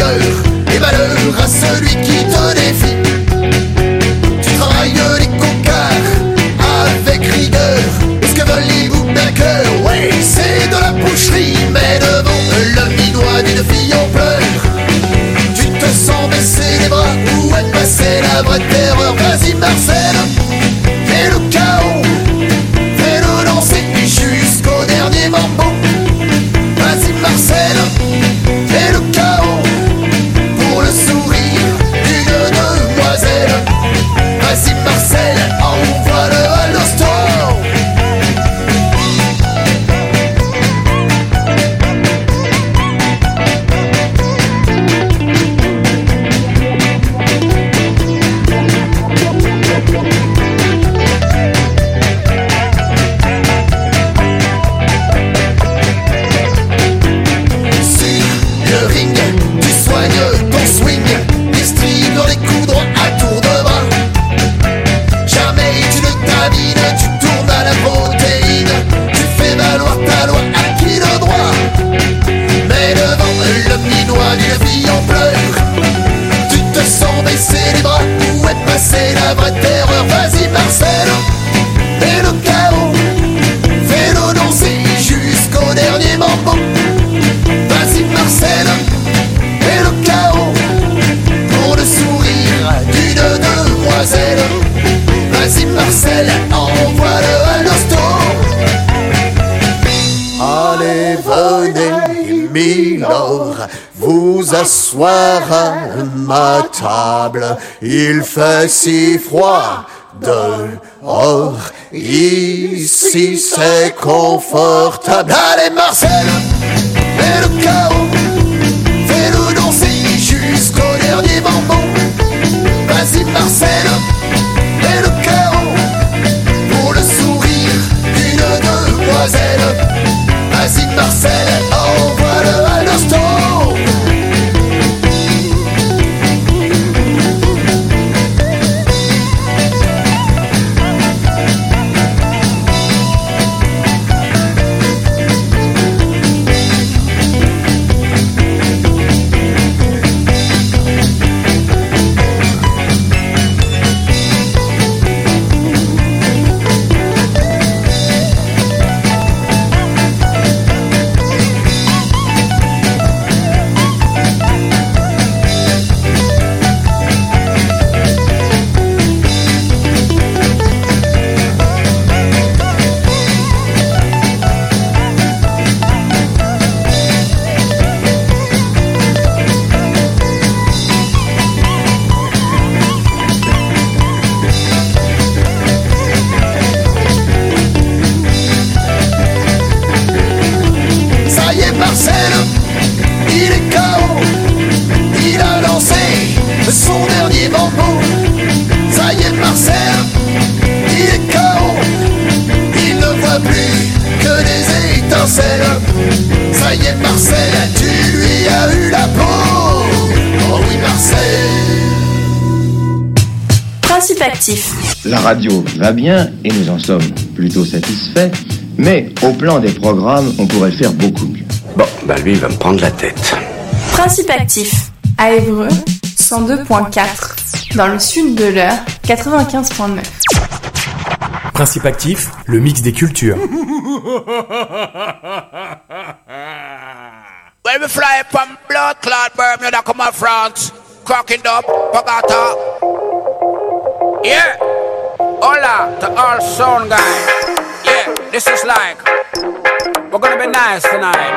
rigueur et malheur à celui qui te défie. Tu travailles les cocards avec rigueur, est ce que veulent les bookmakers. Ouais, c'est de la boucherie, mais devant le minois d'une fille en pleurs, tu te sens baisser les bras ou être passé la vraie terreur. Vas-y Marcel, fais le chaos, fais-le danser jusqu'au dernier mambo. Vas-y Marcel, fais le chaos pour le sourire d'une demoiselle. Vas-y Marcel, envoie-le à l'hosto. C'est la vraie terreur. Vas-y Marcel, fais le chaos, fais-le danser jusqu'au dernier mambo. Vas-y Marcel, fais le chaos pour le sourire d'une demoiselle. Vas-y Marcel, envoie-le à l'hosto. Allez venez milord, vous asseoir à ma table. Il fait si froid dehors, ici c'est confortable. Allez Marcel, fais le chaos, fais-le danser jusqu'au dernier mambo. Vas-y Marcel, fais le chaos pour le sourire d'une demoiselle. Vas-y Marcel, envoie-le à l'hosto. Ça y est Marcel, tu lui as eu la peau. Oh oui Marcel. Principe actif. La radio va bien et nous en sommes plutôt satisfaits, mais au plan des programmes, on pourrait faire beaucoup mieux. Bon, bah lui il va me prendre la tête. Principe actif. À Évreux, 102.4. Dans le sud de l'Eure, 95.9. Principe actif, le mix des cultures. When we fly from blood clot Bermuda, come on France, cracking up, Pagata. Yeah, hola to all sound guys. Yeah, this is like, we're gonna be nice tonight.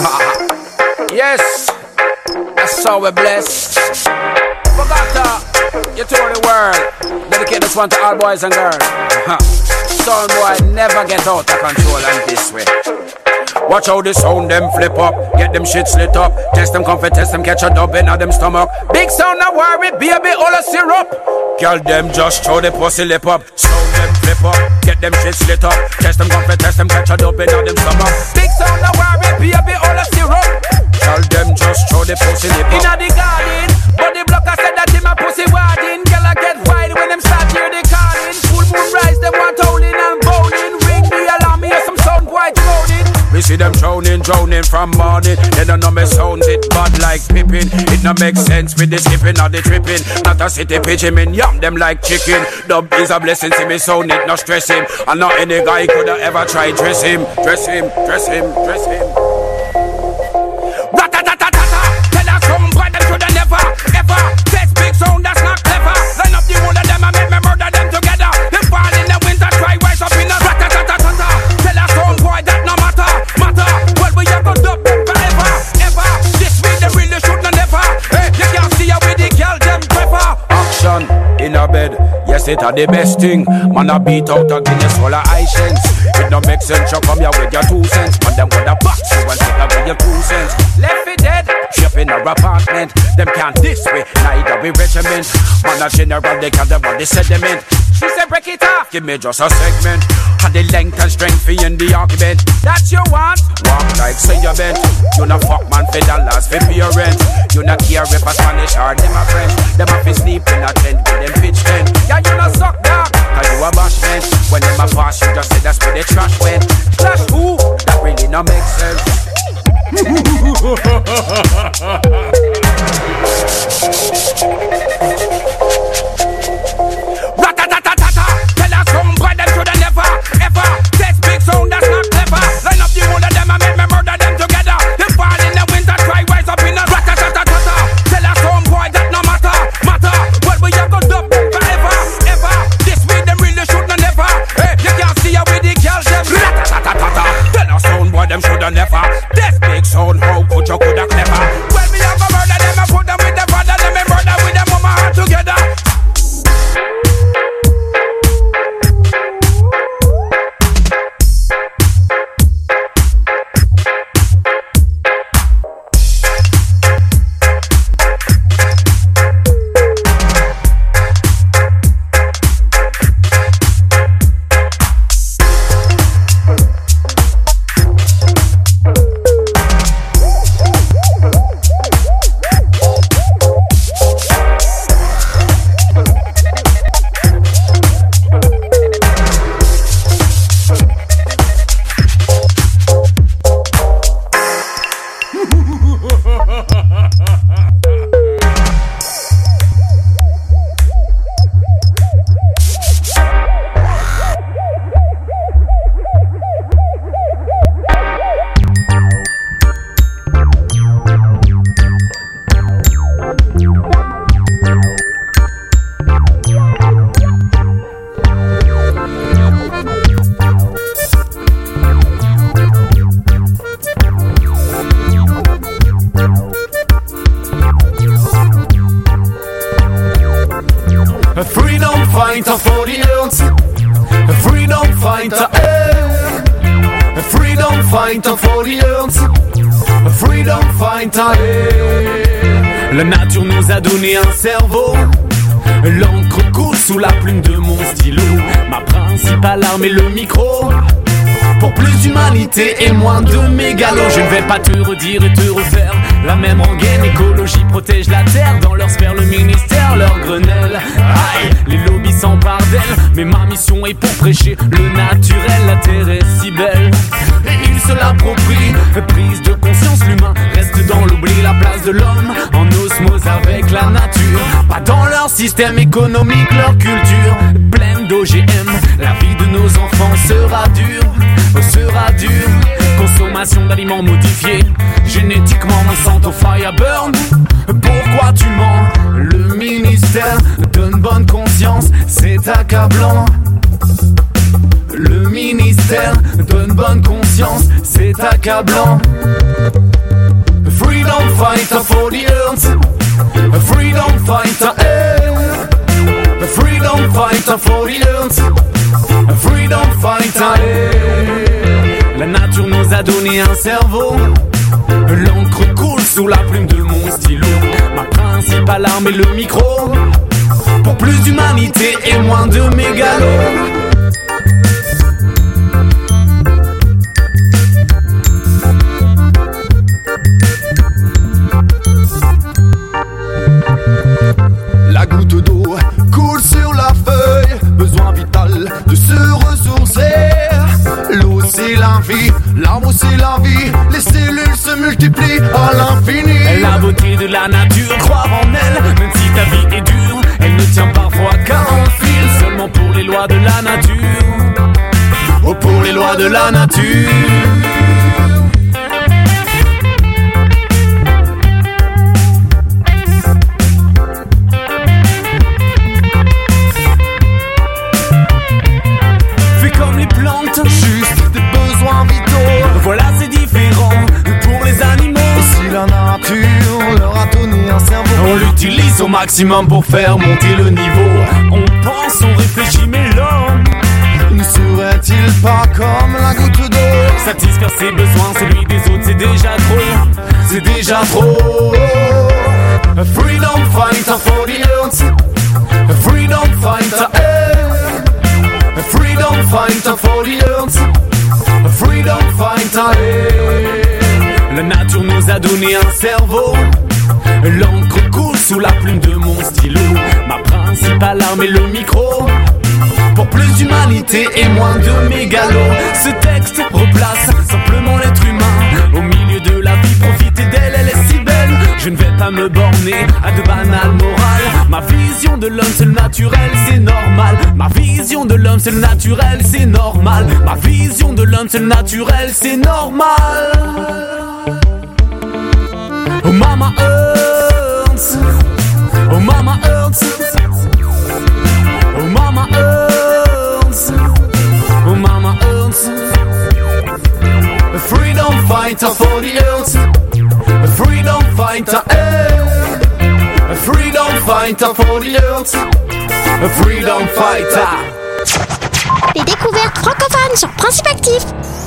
Yes, that's how we're blessed. Pagata, you told the world, dedicate this one to all boys and girls. Sound boy never get out of control and this way. Watch how the sound them flip up, get them shit slit up. Test them comfort, test them catch a dub in them stomach. Big sound no worry, baby, all a syrup. Girl them just throw the pussy lip up. Sound them flip up, get them shit slit up. Test them comfort, test them catch a dub in them stomach. Big sound no worry, baby, all a syrup. Girl them just throw the pussy lip up. Inna the garden, but the blocker said that him a pussy warding. Girl I get wild when them start hear the calling. Full moon rise, them want howling and bowling. Ring the alarm, hear some sound boy drowning. We see them drowning from from morning. They don't know me sound it bad like Pippin. It no make sense with the skipping or the tripping. Not a city pigeon, me yam them like chicken. Dub is a blessing, see me sound it, no stress him. And not any guy coulda ever try dress him. Dress him, dress him, dress him. Rat-a-tat-tat-tat-tat. Tell us some boy them shoulda never, ever test big sound that's not clever. Line up the whole of them and make me murder them together. Them fall in the winter, try rise up in the rat-a-tat-tat-tat. Tell us some boy that no matter, matter. Well we have to dub them forever, ever. This week they really should not never. Hey, you can't see how with the girl them prefer. Action in a bed, yes it are the best thing. Man a beat out a Guinness full of high cents. It no make sense, you come here with your 2 cents. Man them gonna box you and take away your 2 cents. Left it dead, shape in our apartment. Them can't this way, neither we regiment. Man a general, they can't have the sediment. She said break it off, give me just a segment. And the length and strength for in the argument. That you want, walk like say you bent. You no fuck man for dollars for your rent. You no care if a Spanish or them a French. Them a fi sleep in a tent with them pitch tent. Yeah you no suck dog, cause you a bashment. When them a pass you just say that's where the trash went. Trash who? That really no make sense. Rat-a-tat-tat-tat. Tell us some boy them shoulda never, ever test big sound that's not clever. Line up the whole of them and make me murder them together. Them fall in the winter, try rise up in a rat-a-tat-tat-tat. Tell us some boy that no matter, matter. Well we have to dub them forever, ever. This week them really should not never. Hey, you can't see how with the girls them rat-a-tat-tat-tat. Tell us some boy them shoulda never test big sound, how could you coulda clever. Well we have to murder them and put them with the father. Let me murder with them mama all together. fighter for the earth, a freedom fighter, eh. A freedom fighter for the earth, a freedom fighter, eh. La nature nous a donné un cerveau, l'encre coule sous la plume de mon stylo. Ma principale arme est le micro, pour plus d'humanité et moins de mégalo. Je ne vais pas te redire et te refaire la même rengaine. Écologie protège la terre, dans leur sphère le ministère, leur grenelle. Aïe, les lobbies s'emparent d'elle, mais ma mission est pour prêcher le naturel. La terre est si belle et ils se l'approprient. Prise de conscience, l'humain reste dans l'oubli. La place de l'homme en osmose avec la nature, pas dans leur système économique, leur culture pleine d'OGM. La vie de nos enfants sera dure, sera dure. Consommation d'aliments modifiés, génétiquement Monsanto Fireburn. Pourquoi tu mens? Le ministère donne bonne conscience, c'est accablant. Le ministère donne bonne conscience, c'est accablant. Freedom fighter for the earth, a freedom fighter, eh. A freedom fighter for the earth, a freedom fighter, eh. La nature nous a donné un cerveau, l'encre coule sous la plume de mon stylo. Ma principale arme est le micro, pour plus d'humanité et moins de mégalo. La goutte d'eau coule sur la feuille, besoin vital de se ressourcer. L'eau c'est la vie, l'arbre c'est la vie, les cellules se de la nature, croire en elle, même si ta vie est dure, elle ne tient parfois qu'à un fil, seulement pour les lois de la nature. Oh, pour les lois de la nature. Fais comme les plantes, Juste des besoins vitaux. voilà c'est différent pour les animaux. Si la nature leur a donné un cerveau, On l'utilise au maximum pour faire monter le niveau. On pense, on réfléchit, mais l'homme ne serait-il pas comme la goutte d'eau? satisfaire ses besoins, celui des autres, c'est déjà trop. C'est déjà trop. A freedom fighter for the earth. A freedom fighter, hey. A freedom fighter for the earth. A freedom fighter, hey. La nature nous a donné un cerveau. L'encre coule sous la plume de mon stylo. Ma principale arme est le micro. Pour plus d'humanité et moins de mégalos. Ce texte replace simplement l'être humain au milieu de la vie, profiter d'elle, elle est si belle. Je ne vais pas me borner à de banales morales. Ma vision de l'homme c'est le naturel, c'est normal. Ma vision de l'homme c'est le naturel, c'est normal. Ma vision de l'homme c'est le naturel, c'est normal. Oh mama hurts. Oh mama hurts. Oh mama hurts. Oh mama hurts. A freedom fighter for the earth. A freedom fighter, hey. A freedom fighter for the earth. A freedom fighter. Les découvertes francophones sur Principe Actif.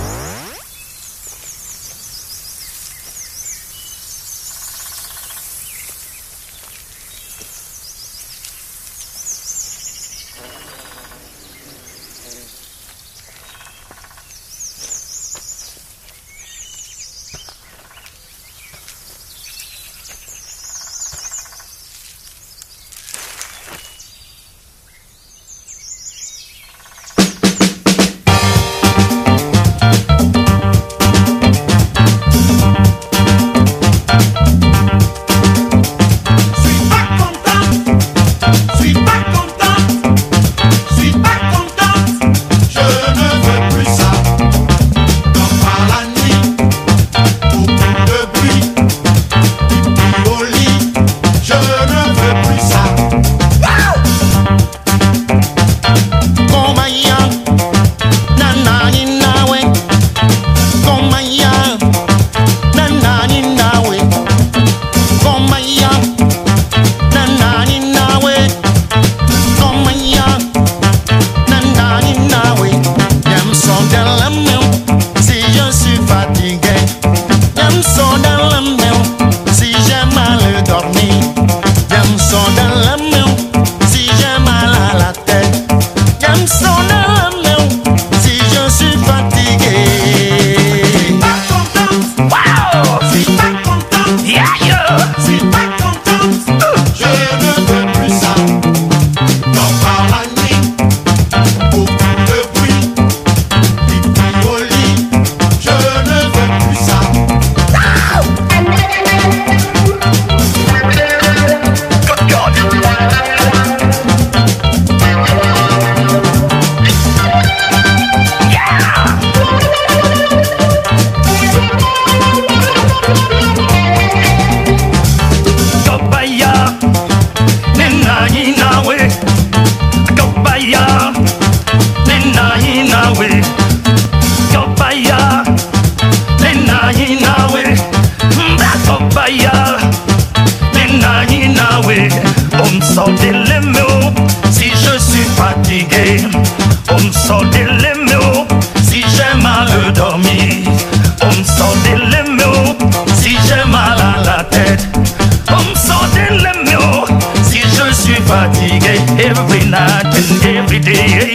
Every night and every day,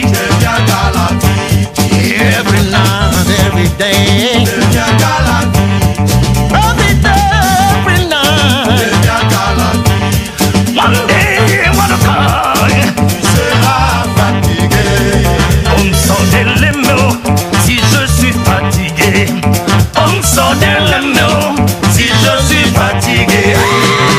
every night, every day, every night. One day, one time, tu seras fatigué. On sort des limos si je suis fatigué. On sort des limos si je suis fatigué.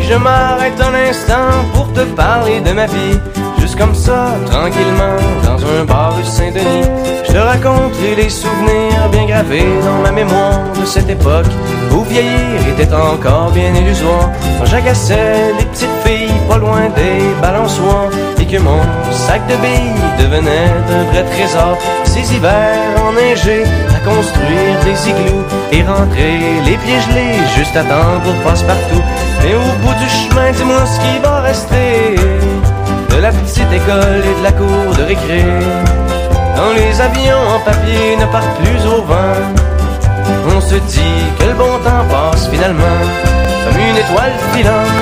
je m'arrête un instant pour te parler de ma vie, juste comme ça, tranquillement, dans un bar rue Saint-Denis, je te raconterai les souvenirs bien gravés dans ma mémoire de cette époque où vieillir était encore bien illusoire, quand j'agaçais les petites filles pas loin des balançoires et que mon sac de billes devenait un vrai trésor. Ces hivers enneigés à construire des igloos et rentrer les pieds gelés juste à temps pour passe-partout. Mais au bout du chemin, dis-moi ce qui va rester de la petite école et de la cour de récré, quand les avions en papier ne partent plus au vent. On se dit que le bon temps passe finalement comme une étoile filante.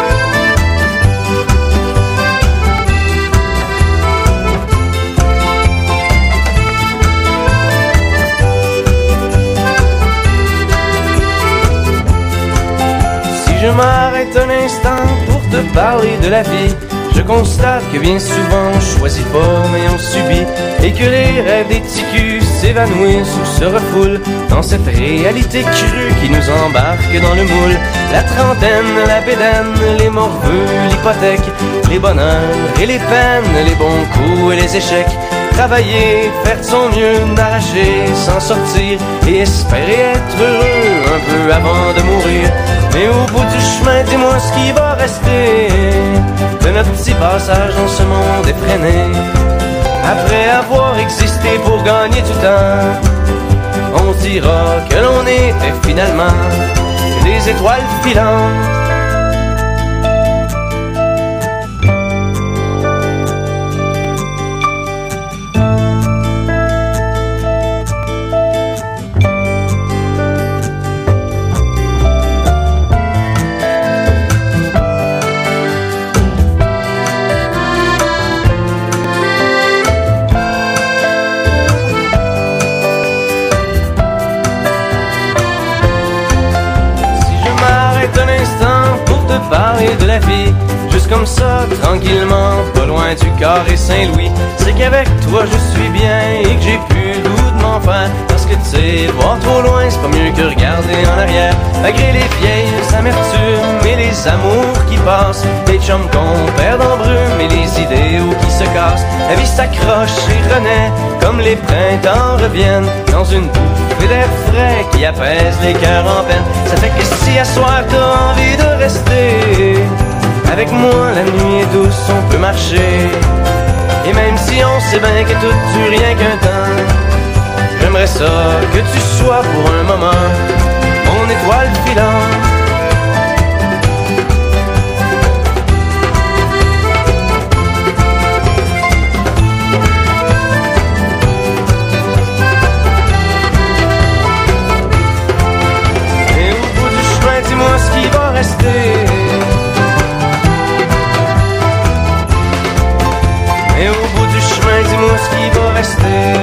Si je m'arrête un instant pour te parler de la vie, je constate que bien souvent on choisit pas mais on subit, et que les rêves des petits culs s'évanouissent ou se refoulent dans cette réalité crue qui nous embarque dans le moule. La trentaine, la bédaine, les morveux, l'hypothèque, les bonheurs et les peines, les bons coups et les échecs. Travailler, faire de son mieux, n'arracher, s'en sortir et espérer être heureux un peu avant de mourir. Mais au bout du chemin, dis-moi ce qui va rester de notre petit passage dans ce monde effréné. Après avoir existé pour gagner du temps, on dira que l'on était finalement des étoiles filantes. Parler de la vie, juste comme ça, tranquillement, pas loin du carré Saint-Louis. C'est qu'avec toi je suis bien et que j'ai plus le goût de m'en faire, parce que tu sais, voir trop loin c'est pas mieux que regarder en arrière. Malgré les vieilles amertumes et les amours qui passent, les chums qu'on perd en brume et les idéaux qui se cassent, la vie s'accroche et renaît comme les printemps reviennent dans une bouffée d'air frais qui apaise les cœurs en peine. Ça fait que si à soir t'as envie de rester avec moi, la nuit est douce, on peut marcher. Et même si on sait bien que tout dure rien qu'un temps, j'aimerais ça que tu sois pour un moment mon étoile filante. Et au bout du chemin, dis-moi ce qui va rester. Et au bout du chemin, dis-moi ce qui va rester.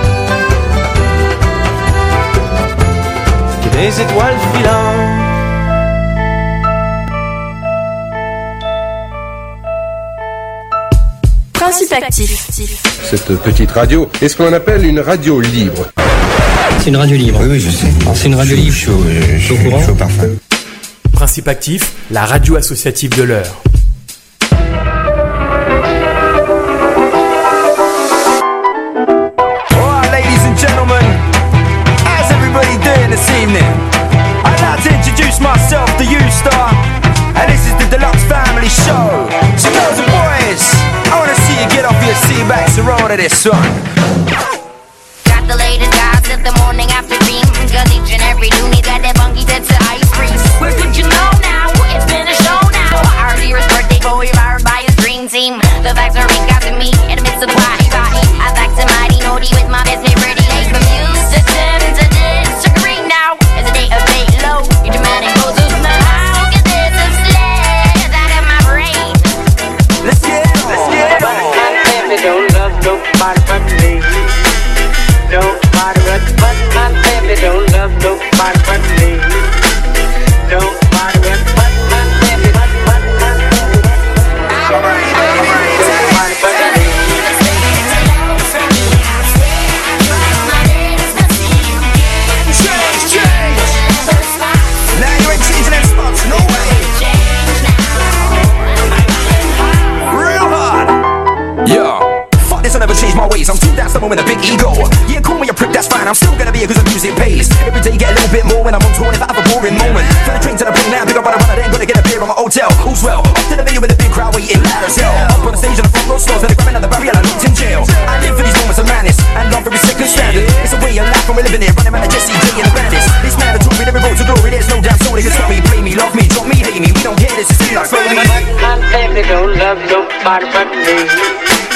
Des étoiles filantes. Principe actif. Cette petite radio est ce qu'on appelle une radio libre. C'est une radio libre. Oui, je sais. C'est une radio libre. Je suis au courant. Parfait. Principe actif, la radio associative de l'heure. This evening, I'd like to introduce myself to you, Star, and this is the Deluxe Family Show. So girls and boys, I wanna see you get off your seat backs and roll to this song. Got the latest gossip, the morning after dream, cause each and every loony got that funky sense of ice cream. Where could you know now? It's been a show now. Our dearest birthday boy, fired by his dream team. The facts are got to me in the midst of the party. I back to mighty naughty with my best mate ready. Late from music to disagree now. It's a day of fate low. You demanding goes to the how get this and sled out of my brain. Let's get it, let's get it. Don't love nobody but me. grind, I'm still gonna be here cause the music pays. Every day you get a little bit more when I'm on tour. If I have a boring moment, from the train to the plane now, pick up on a runner, then gonna get a beer on my hotel. Who's well? Up to the venue with a big crowd waiting loud as hell. Up on the stage on the front row slows, then they grab another barrier like locked in jail. I live for these moments of madness, and love every second standard. It's a way of life and we're living it, running around the Jesse J and the bandits. This man that took me, every road to glory, there's no doubt so they can stop me, play me, love me, drop me, hate me. We don't care, this is me like slowly. My baby don't love nobody but me.